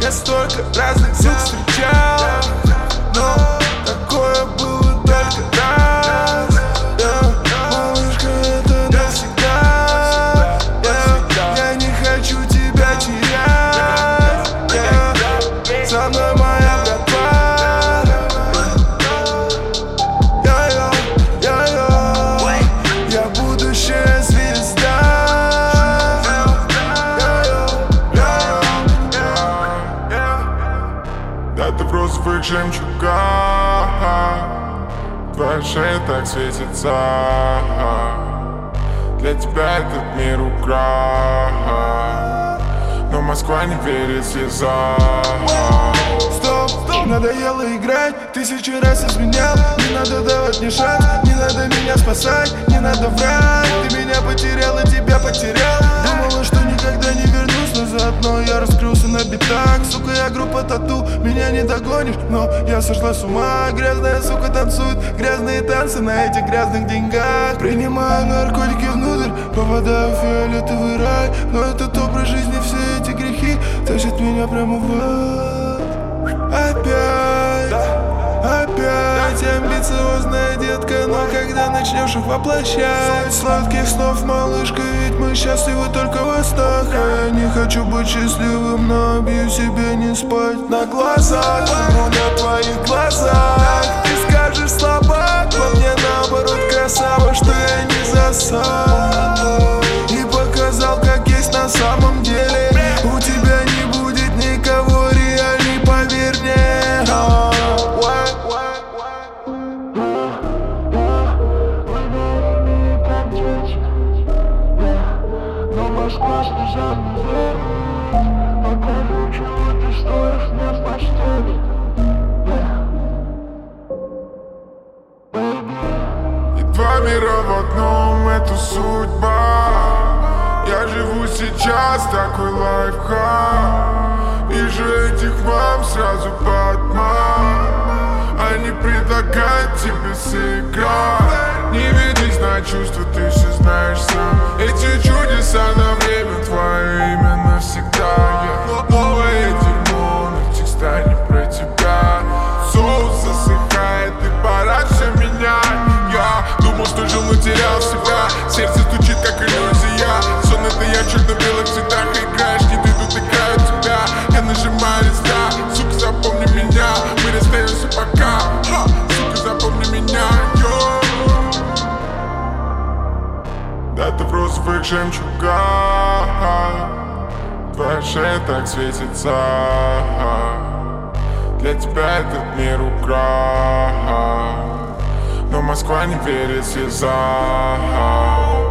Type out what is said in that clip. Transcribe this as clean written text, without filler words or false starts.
Я столько разных сук встречал, но такое было только раз. Малышка, это навсегда. Я не хочу тебя терять. Со мной моя братва. Я будущая звезда. Да ты в розовых жемчугах, твоя шея так светится. Для тебя этот мир украл, но Москва не верит слезам. Стоп, надоело играть, 1000 раз изменял. Не надо давать мне шанс, не надо меня спасать, не надо врать. Ты меня потерял и тебя потерял. Думала, что никогда не вернусь назад, но я раскрылся на битах. Сука, я группа тату, меня не догонишь, но я сошла с ума. Грязная сука танцует, грязные танцы на этих грязных деньгах. Принимаю наркотики внутрь, попадаю в фиолетовый рай. Но этот образ жизни, все эти грехи тащат меня прямо в ад. Опять амбициозная детка, но когда начнешь их воплощать? Сладких снов, малышка, ведь мы счастливы только во снах. А я не хочу быть счастливым, но бью себе не спать на глазах. Но на твоих глазах ты скажешь слабак, во мне наоборот красава, что я не засал и показал, как есть на самом деле. У тебя не будет никого реальней, поверь мне. Москва слезам не верит, покажу, чего ты стоишь мне в постели. И два мира в одном, это судьба. Я живу сейчас, такой лайфхак. Вижу этих мам сразу под мам. Они предлагают тебе сыграть. Не ведись на чувства, ты все знаешь сам. Эти чудеса на время, твое имя навсегда. Новое дерьмо, но текста не про тебя. Соус засыхает, и пора все менять. Я думал, что жил, но терял себя. Сердце стучит, как иллюзия. Сон это я в черно-белых цветах. Играешь, не ты, тут играют тебя. Я нажимаю листа, сука, запомни меня. Мы расстаемся пока, сука, запомни меня. Да ты в розовых жемчугах, твоя шея так светится. Для тебя этот мир украл, но Москва не верит слезам.